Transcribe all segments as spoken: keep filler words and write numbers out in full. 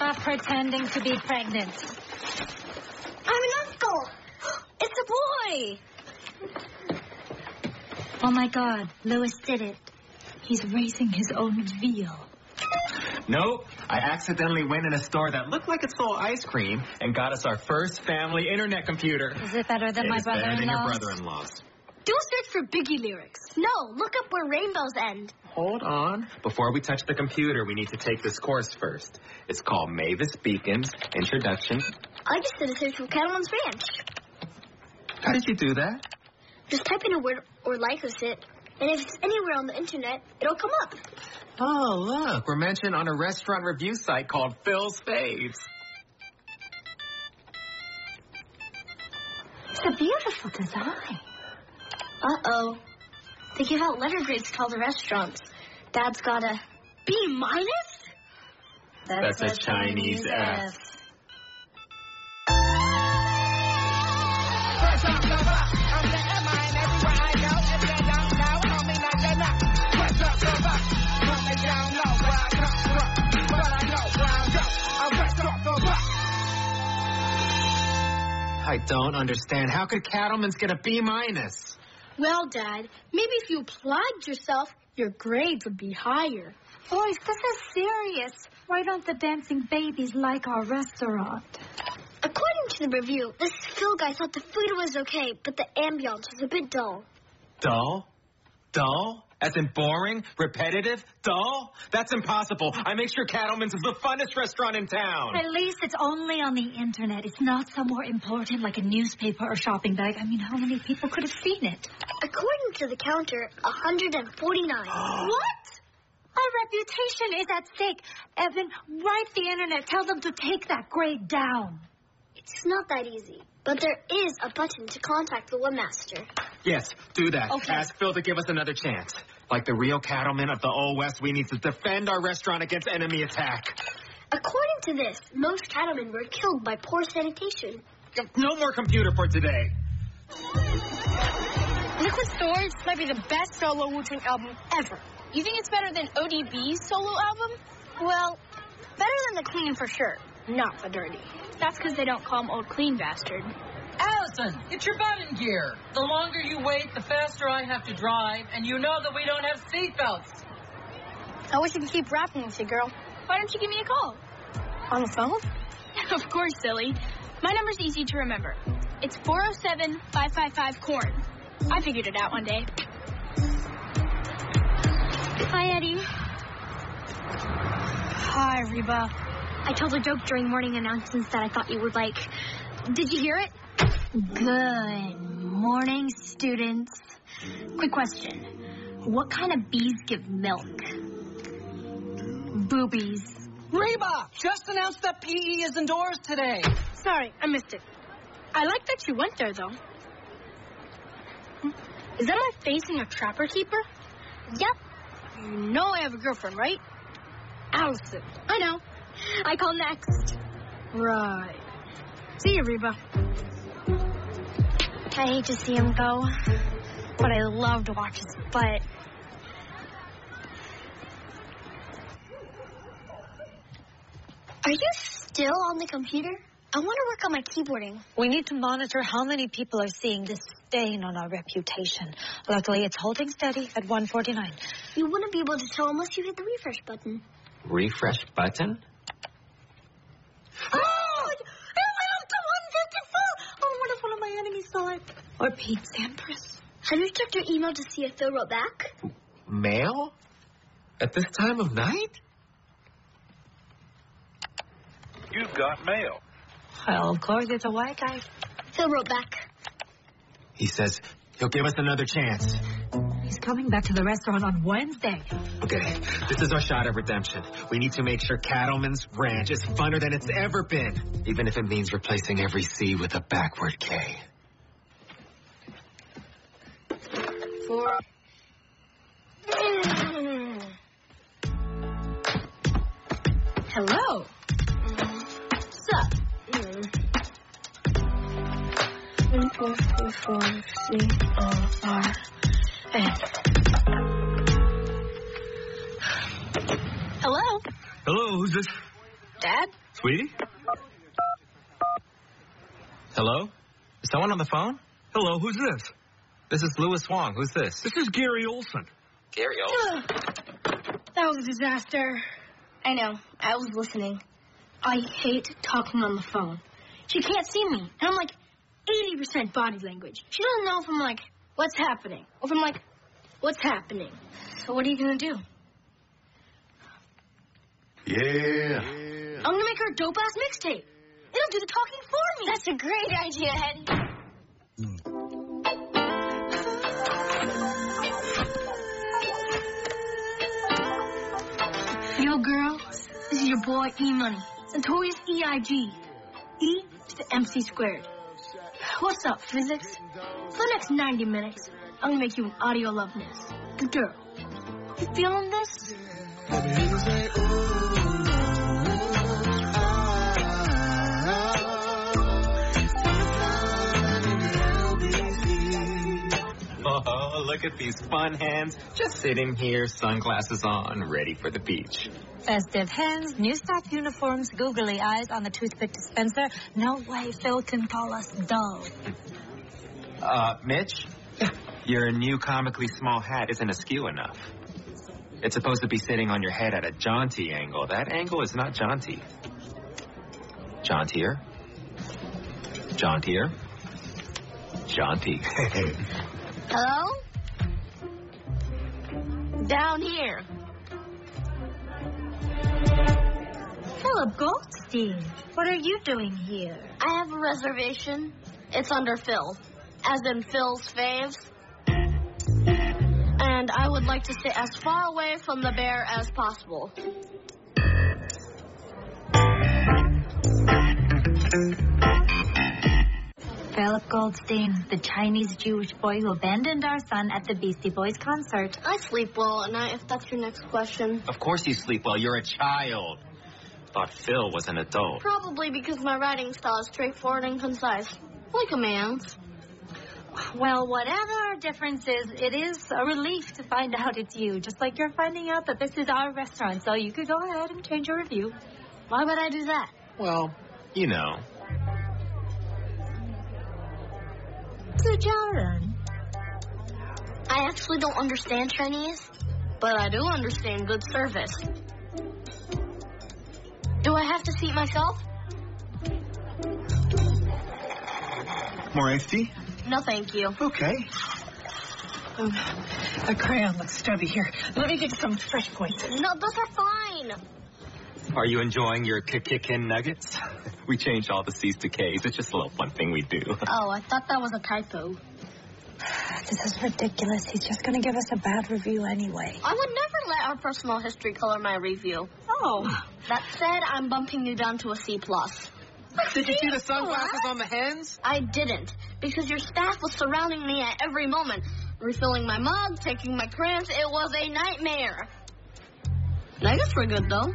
Stop pretending to be pregnant. I'm an uncle. It's a boy. Oh, my God. Louis did it. He's raising his own veal. Nope. I accidentally went in a store that looked like it sold ice cream and got us our first family internet computer. Is it better than it my is better than your brother-in-law's? brother-in-law's. Don't search for Biggie lyrics. No, look up where rainbows end. Hold on. Before we touch the computer, we need to take this course first. It's called Mavis Beacon's Introduction. I just did a search for Cattleman's Ranch. How did you do that? Just type in a word or lycos it, and if it's anywhere on the internet, it'll come up. Oh, look. We're mentioned on a restaurant review site called Phil's Faves. It's a beautiful design. Uh-oh. They give out letter grades to all the restaurants. Dad's got a B minus? That's, That's a, a Chinese, Chinese F. F. I don't understand. How could Cattleman's get a B minus? Well, Dad, maybe if you applied yourself, your grades would be higher. Boys, this is serious. Why don't the dancing babies like our restaurant? According to the review, this Phil guy thought the food was okay, but the ambiance was a bit dull. Dull? Dull? As in boring? Repetitive? Dull? That's impossible. I make sure Cattleman's is the funnest restaurant in town. At least it's only on the internet. It's not somewhere important like a newspaper or shopping bag. I mean, how many people could have seen it? According to the counter, one hundred forty-nine. What? Our reputation is at stake. Evan, write the internet. Tell them to take that grade down. It's not that easy, but there is a button to contact the webmaster. Yes, do that. Okay. Ask Phil to give us another chance. Like the real cattlemen of the Old West, we need to defend our restaurant against enemy attack. According to this, most cattlemen were killed by poor sanitation. No more computer for today. Liquid Storage might be the best solo Wu-Tang album ever. You think it's better than O D B's solo album? Well, better than the Clean for sure, not the Dirty. That's because they don't call him Old Clean Bastard. Allison, get your butt in gear. The longer you wait, the faster I have to drive, and you know that we don't have seatbelts. I wish I could keep rapping with you, girl. Why don't you give me a call? On the phone? Of course, silly. My number's easy to remember. It's four oh seven, five five five, corn. I figured it out one day. Hi, Eddie. Hi, Reba. I told a joke during morning announcements that I thought you would like. Did you hear it? Good morning, students. Quick question. What kind of bees give milk? Boobies. Reba, just announced that P E is indoors today. Sorry, I missed it. I like that you went there, though. Is that my facing a trapper keeper? Yep. You know I have a girlfriend, right? Allison. I know. I call next. Right. See you, Reba. I hate to see him go, but I love to watch his butt. Are you still on the computer? I want to work on my keyboarding. We need to monitor how many people are seeing this stain on our reputation. Luckily, it's holding steady at one forty-nine. You wouldn't be able to tell unless you hit the refresh button. Refresh button? Oh! It went up to one fifty-four! Oh, what if one of my enemies saw it? Or Pete Sampras. Have you checked your email to see if Phil wrote back? Mail? At this time of night? You've got mail. Well, of course, it's a white guy. Phil wrote back. He says he'll give us another chance. He's coming back to the restaurant on Wednesday. Okay, this is our shot at redemption. We need to make sure Cattleman's Ranch is funner than it's ever been, even if it means replacing every C with a backward K. Four. Hello. What's up? One, four, four, four, C, O, R, N. Hello? Hello, who's this? Dad? Sweetie? Hello? Is someone on the phone? Hello, who's this? This is Louis Wong. Who's this? This is Gary Olson. Gary Olson. That was a disaster. I know. I was listening. I hate talking on the phone. She can't see me, and I'm like eighty percent body language. She doesn't know if I'm like, what's happening? Or if I'm like, what's happening? So what are you going to do? Yeah. I'm going to make her a dope-ass mixtape. It'll do the talking for me. That's a great idea, Hetty. Yo, girl, this is your boy E-Money. Notorious E I G. E to the M C squared. What's up, physics? For the next ninety minutes, I'm gonna make you an audio love nest. Good girl. You feeling this? Oh, look at these fun hands. Just sitting here, sunglasses on, ready for the beach. Festive hands, new staff uniforms, googly eyes on the toothpick dispenser. No way Phil can call us dull. Uh, Mitch? Your new comically small hat isn't askew enough. It's supposed to be sitting on your head at a jaunty angle. That angle is not jaunty. Jauntier. Jauntier. Jaunty. Hello? Down here. Philip Goldstein, what are you doing here? I have a reservation. It's under Phil, as in Phil's faves. And I would like to sit as far away from the bear as possible. Philip Goldstein, the Chinese Jewish boy who abandoned our son at the Beastie Boys concert. I sleep well at night, if that's your next question. Of course you sleep well. You're a child. Thought Phil was an adult. Probably because my writing style is straightforward and concise, like a man's. Well, whatever our difference is, it is a relief to find out it's you, just like you're finding out that this is our restaurant, so you could go ahead and change your review. Why would I do that? Well, you know. I actually don't understand Chinese, but I do understand good service. Do I have to seat myself? More iced tea? No, thank you. Okay. Um, the crayon looks stubby here. Let me get some fresh points. No, those are fine. Are you enjoying your Kikikin nuggets? We changed all the C's to K's. It's just a little fun thing we do. Oh, I thought that was a typo. This is ridiculous. He's just going to give us a bad review anyway. I would never let our personal history color my review. Oh. That said, I'm bumping you down to a C plus. Did you see the sunglasses on the hens? I didn't, because your staff was surrounding me at every moment, refilling my mug, taking my crayons. It was a nightmare. Nuggets were good, though.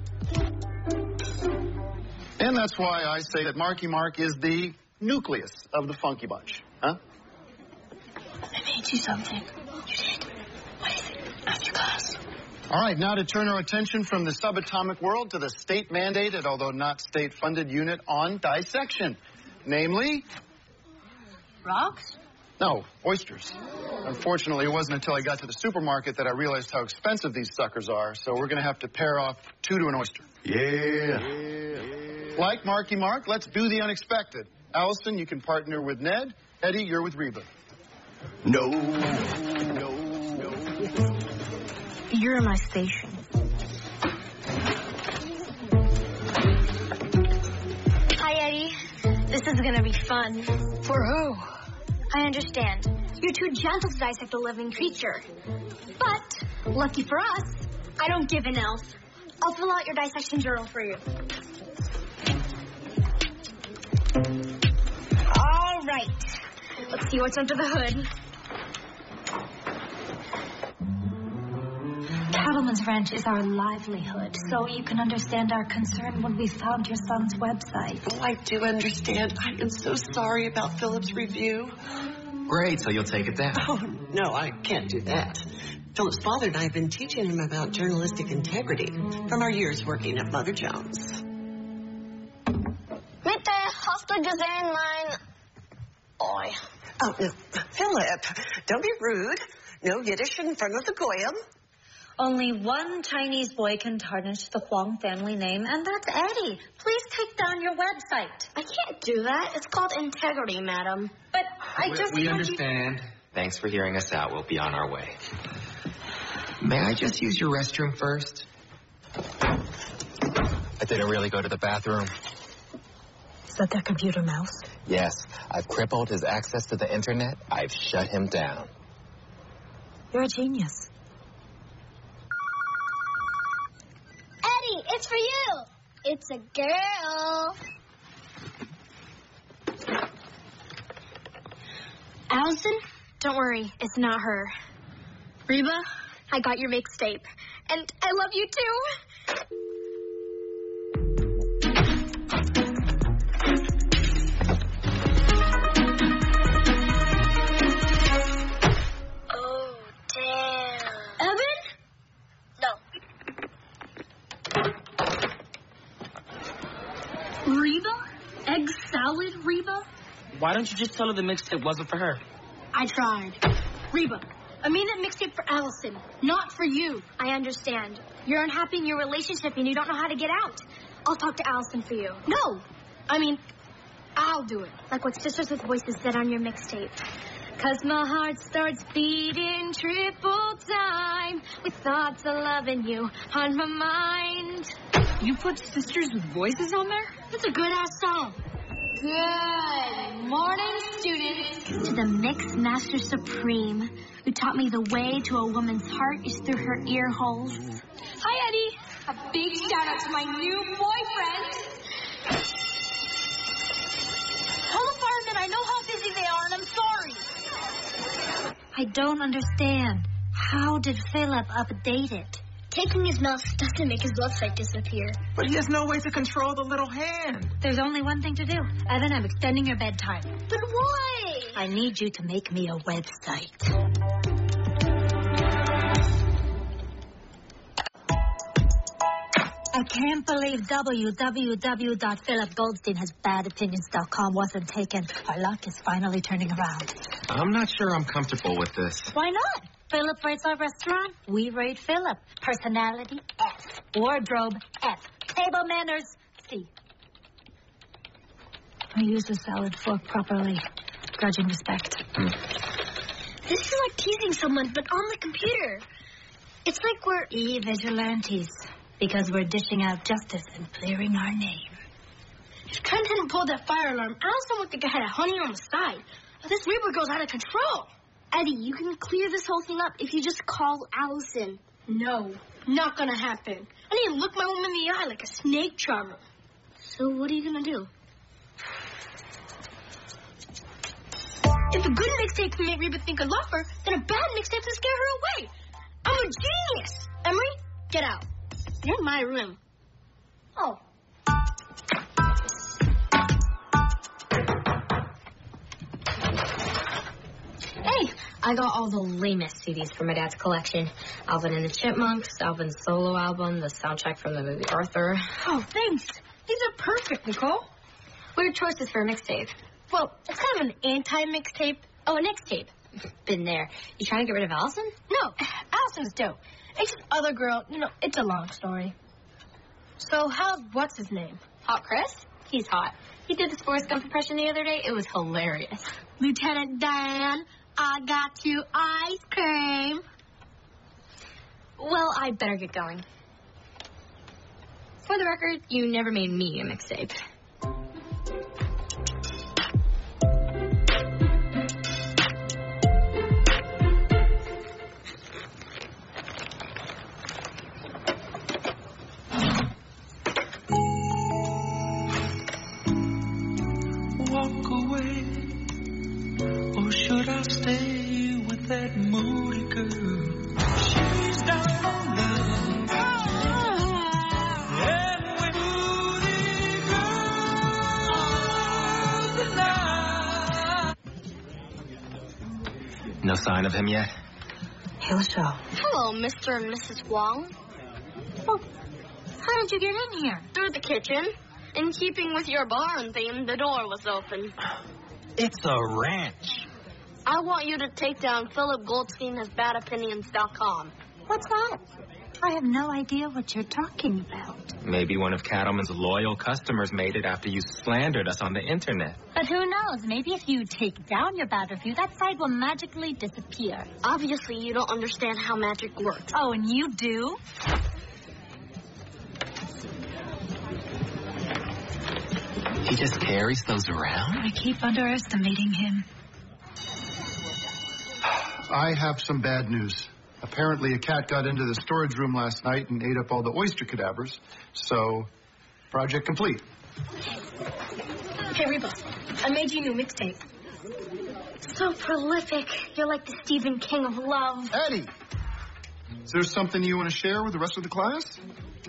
And that's why I say that Marky Mark is the nucleus of the Funky Bunch. Huh? I made you something. You did. What is it? After class. All right, now to turn our attention from the subatomic world to the state-mandated, although not state-funded unit on dissection. Namely? Rocks? No, oysters. Unfortunately, it wasn't until I got to the supermarket that I realized how expensive these suckers are, so we're going to have to pair off two to an oyster. Yeah. yeah. Like Marky Mark, let's do the unexpected. Allison, you can partner with Ned. Eddie, you're with Reba. No. No. No. You're my station. Hi, Eddie. This is gonna be fun. For who? I understand. You're too gentle to dissect a living creature. But, lucky for us, I don't give an elf. I'll fill out your dissection journal for you. All right. Let's see what's under the hood. Cattleman's Ranch is our livelihood, so you can understand our concern when we found your son's website. Oh, I do understand. I am so sorry about Philip's review. Great, so you'll take it down. Oh, no, I can't do that. Philip's father and I have been teaching him about journalistic integrity from our years working at Mother Jones. the gesehen, mein... Oi. Oh, no. Philip, don't be rude. No Yiddish in front of the goyim. Only one Chinese boy can tarnish the Huang family name, and that's Eddie. Please take down your website. I can't do that. It's called integrity, madam. But I we, just... We understand. You... Thanks for hearing us out. We'll be on our way. May I just use your restroom first? I didn't really go to the bathroom. Is that their computer mouse? Yes. I've crippled his access to the internet. I've shut him down. You're a genius. Eddie, it's for you. It's a girl. Allison, don't worry. It's not her. Reba, I got your mixtape. And I love you too. Oh, damn. Evan? No. Reba? Egg salad, Reba? Why don't you just tell her the mixtape wasn't for her? I tried. Reba, I mean that mixtape for Allison, not for you. I understand. You're unhappy in your relationship and you don't know how to get out. I'll talk to Allison for you. No. I mean, I'll do it. Like what Sisters with Voices said on your mixtape. Cause my heart starts beating triple time with thoughts of loving you on my mind. You put Sisters with Voices on there? That's a good-ass song. Good morning, students. To the Mix Master Supreme, who taught me the way to a woman's heart is through her ear holes. Hi, Eddie. A big shout out to my new boyfriend. Tell the firemen I know how busy they are, and I'm sorry. I don't understand. How did Philip update it? Taking his mouse doesn't make his website disappear. But he has no way to control the little hand. There's only one thing to do. Evan, I'm extending your bedtime. But why? I need you to make me a website. I can't believe w w w dot philip goldstein has bad opinions dot com wasn't taken. Our luck is finally turning around. I'm not sure I'm comfortable with this. Why not? Philip rates our restaurant. We rate Philip. Personality, F. Wardrobe, F. Table manners, C. I use the salad fork properly. Grudging respect. Hmm. This is like teasing someone, but on the computer. It's like we're... E-vigilantes. Because we're dishing out justice and clearing our name. If Trent hadn't pulled that fire alarm, Allison would think I had a honey on the side. This Reaper goes out of control. Eddie, you can clear this whole thing up if you just call Allison. No, not gonna happen. I need to look my woman in the eye like a snake charmer. So what are you gonna do? If a good mixtape can make Reba think I love her, then a bad mixtape can scare her away. I'm a genius. Emery, get out. You're in my room. Oh. Hey, I got all the lamest C Ds from my dad's collection. Alvin and the Chipmunks, Alvin's solo album, the soundtrack from the movie Arthur. Oh, thanks. These are perfect, Nicole. What are your choices for a mixtape? Well, it's kind of an anti-mixtape. Oh, a mixtape. Been there. You trying to get rid of Allison? No, Allison's dope. It's this other girl, you know, it's a long story. So how's what's his name? Hot Chris? He's hot. He did the Forrest Gump impression the other day. It was hilarious. Lieutenant Dan, I got you ice cream. Well, I better get going. For the record, you never made me a mixtape. Walk away, or should I stay with that moody girl? She's down low. And when moody girl tonight. No sign of him yet? He'll show. Hello, Mister and Missus Wong. Oh, how did you get in here? Through the kitchen. In keeping with your barn theme, the door was open. It's a ranch. I want you to take down Philip Goldstein has bad opinions dot com. What's that? I have no idea what you're talking about. Maybe one of Cattleman's loyal customers made it after you slandered us on the internet. But who knows? Maybe if you take down your bad review, that site will magically disappear. Obviously, you don't understand how magic works. Oh, and you do? He just carries those around? I keep underestimating him. I have some bad news. Apparently, a cat got into the storage room last night and ate up all the oyster cadavers. So, project complete. Hey, Reba, I made you a new mixtape. So prolific. You're like the Stephen King of love. Eddie! Is there something you want to share with the rest of the class?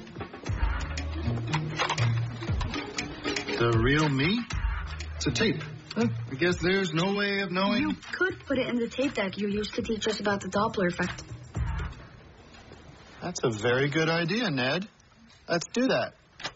The real me? It's a tape. Huh? I guess there's no way of knowing. You could put it in the tape deck you used to teach us about the Doppler effect. That's a very good idea, Ned. Let's do that.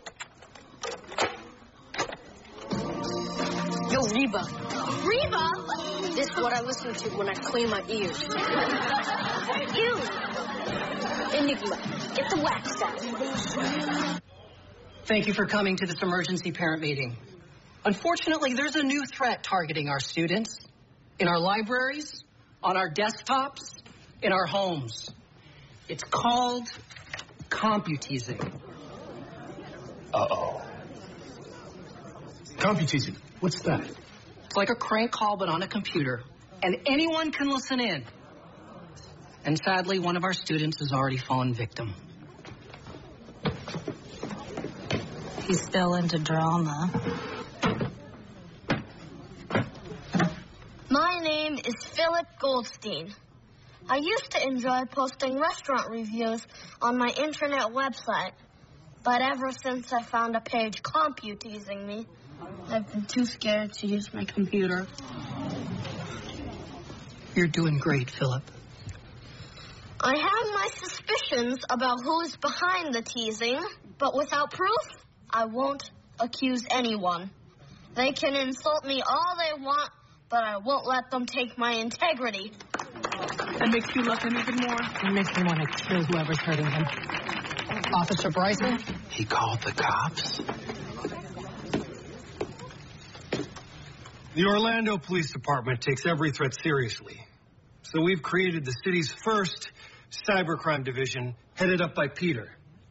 Yo, Reba. Reba? This is what I listen to when I clean my ears. You. Enigma. Get the wax out. Thank you for coming to this emergency parent meeting. Unfortunately, there's a new threat targeting our students in our libraries, on our desktops, in our homes. It's called computeasing. Uh-oh. Computeasing. What's that? It's like a crank call, but on a computer. And anyone can listen in. And sadly, one of our students has already fallen victim. He's still into drama. My name is Philip Goldstein. I used to enjoy posting restaurant reviews on my internet website. But ever since I found a page computeasing me, I've been too scared to use my computer. You're doing great, Philip. I have my suspicions about who's behind the teasing, but without proof, I won't accuse anyone. They can insult me all they want, but I won't let them take my integrity. That makes you love him even more. It makes me want to kill whoever's hurting him. Officer Bryson? He called the cops. The Orlando Police Department takes every threat seriously. So we've created the city's first cybercrime division, headed up by Peter.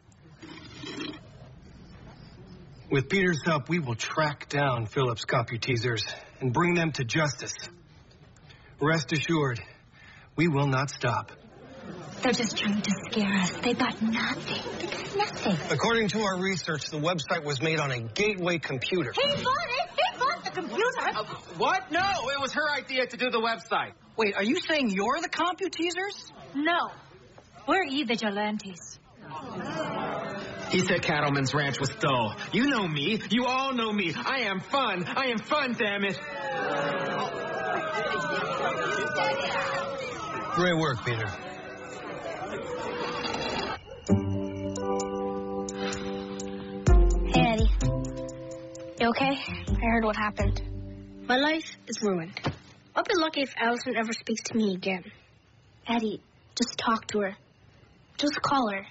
With Peter's help, we will track down Philip's computeasers and bring them to justice. Rest assured, we will not stop. They're just trying to scare us. They got nothing. They got nothing. According to our research, the website was made on a gateway computer. He bought it! He bought the computer! Uh, what? No, it was her idea to do the website. Wait, are you saying you're the computeasers? No. We're e-vigilantes. He said Cattleman's Ranch was dull. You know me. You all know me. I am fun. I am fun, damn it. Great work, Peter. Hey, Eddie. You okay? I heard what happened. My life is ruined. I'll be lucky if Allison ever speaks to me again. Eddie, just talk to her. Just call her.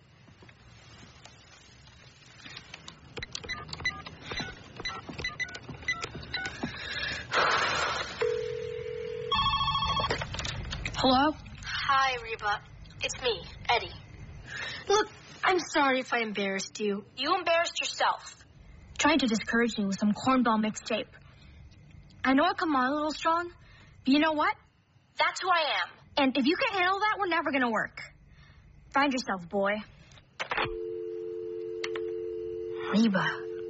Hello? Hi, Reba. It's me, Eddie. Look, I'm sorry if I embarrassed you. You embarrassed yourself. Trying to discourage me with some cornball mixtape. I know I come on a little strong, but you know what? That's who I am. And if you can't handle that, we're never gonna work. Find yourself, boy. Reba.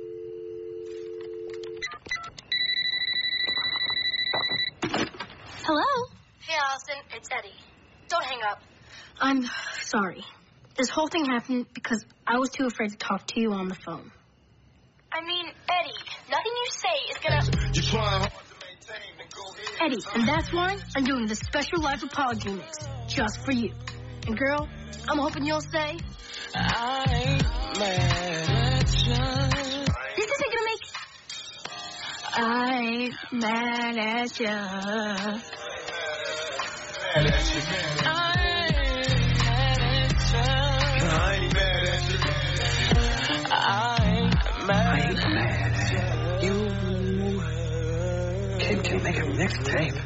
Hello? Hey, Allison, it's Eddie. Don't hang up. I'm sorry. This whole thing happened because I was too afraid to talk to you on the phone. I mean, Eddie, nothing you say is gonna... You're trying hard to maintain and go ahead. Eddie, and that's why I'm doing this special live apology mix just for you. And girl, I'm hoping you'll say... I ain't mad at you. This is I ain't mad at you. I ain't mad at you. I ain't mad at you. Kid can make a mixtape.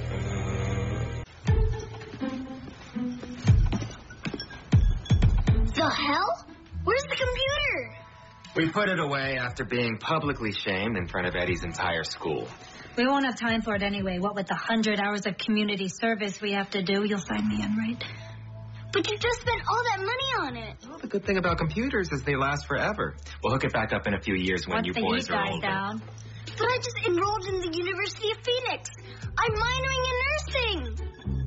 The hell? Where's the computer? We put it away after being publicly shamed in front of Eddie's entire school. We won't have time for it anyway. What with the hundred hours of community service we have to do, you'll find me in, right? But you just spent all that money on it. Well, the good thing about computers is they last forever. We'll hook it back up in a few years when Once you the boys heat are dies older. down. But I just enrolled in the University of Phoenix. I'm minoring in nursing.